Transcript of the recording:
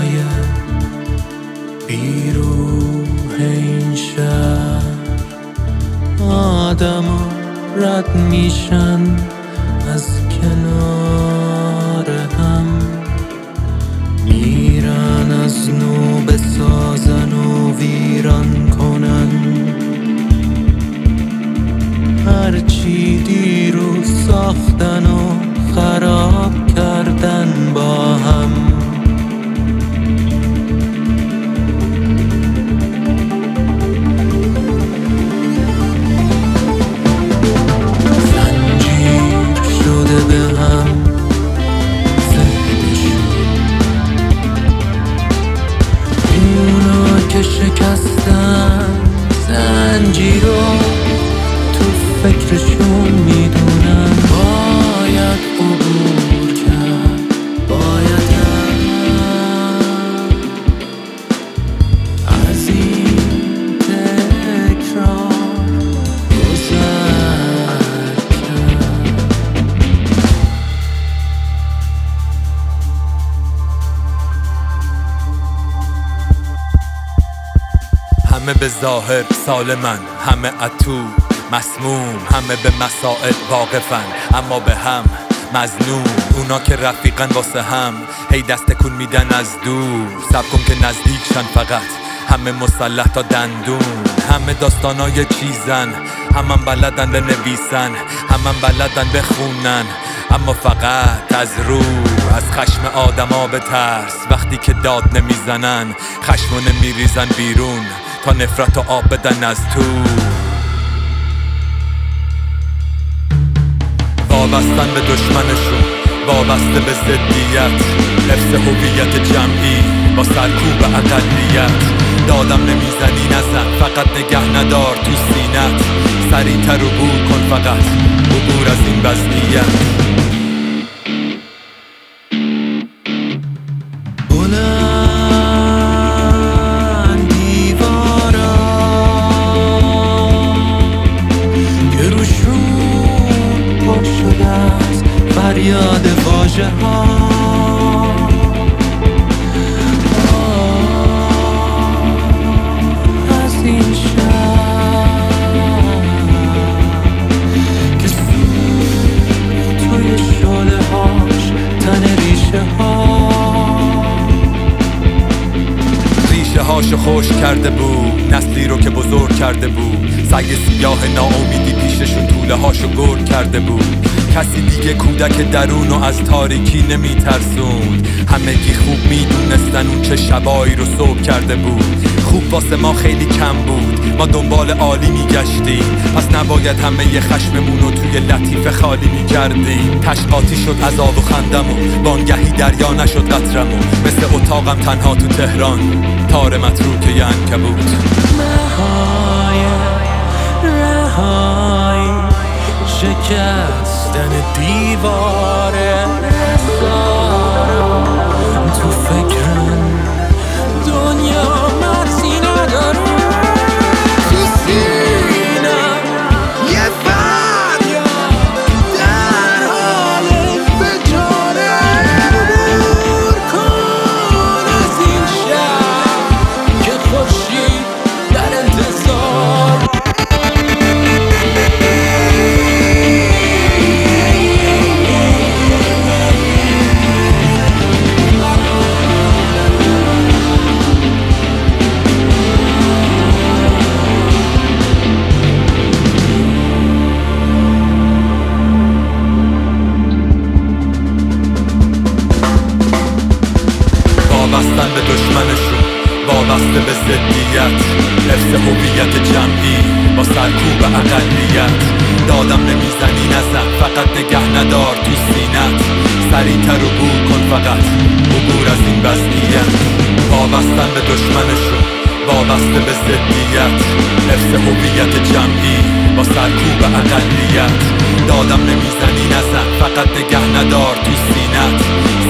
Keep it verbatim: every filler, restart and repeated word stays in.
های بیروح این شهر آدم ها رد میشن از کنار هم، میرن از نو بسازن و ویران کنن هرچی دیروز ساختن و خراب کردن با هم. زنجیر شده به هم ذهنشون، اونا که شکستن زنجیر رو تو فکرشون میدونن باید عبور کرد، باید از این تکرار گذر کرد. همه به ظاهر سالمن، همه اتو مسموم، همه به مسائل واقفن اما به هم مظلوم. اونا که رفیقن واسه هم هی دست کن میدن از دور، سب کن که نزدیکشن فقط همه مسلح تا دندون. همه داستانای چیزن، همه بلدن بنویسن، همه بلدن بخونن اما فقط از رو، از خشم آدما به ترس. وقتی که داد نمیزنن خشمونه میریزن بیرون تا نفرت و آب بدن از تو. وابستن به دشمنشون، وابسته به ضدیت، حفظ هویت جمعی با سرکوب اقلیت. دادم نمیزنی نزن، فقط نگه ندار تو سینت، سریعتر عبور کن فقط عبور از این وضعیت. فریاد واژه ها از این شهر که توی شعله هاش تن ریشه ها، ریشه هاشو خوش کرده بود، نسلی رو که بزرگ کرده بود. سگ سیاه ناامیدی پیششون طوله هاشو گرد کرده بود. کسی دیگه کودک درونو از تاریکی نمیترسوند، همگی خوب میدونستن اون چه شبایی رو صبح کرده بود. خوب واسه ما خیلی کم بود، ما دنبال عالی میگشتیم، پس نباید همه ی خشممونو توی لطیفه خالی میکردیم. تشقاطی شد عذاب و خندمون، وانگهی دریا نشد قطرمون، مثل اتاقم تنها تو تهران تار متروک ی عنکبوت. رهای رهای شکستن دیوار رسارم تو فکرم دنیا مرزی نداره. تو سینم یه فریاد در حال فجاره، عبور کن از این شهر که خورشید در انتظار. وابستن به دشمنشون، وابسته به ضدیت، حفظ هویت جمعی با سرکوب اقلیت. دادم نمیزنی نزن، فقط نگه ندار تو سینت، سریعتر عبور کن فقط عبور از این وضعیت. وابستن به دشمنشون، وابسته به ضدیت، حفظ هویت جمعی با سرکوب اقلیت. دادم نمیزنی نزن، فقط نگه ندار تو سینت،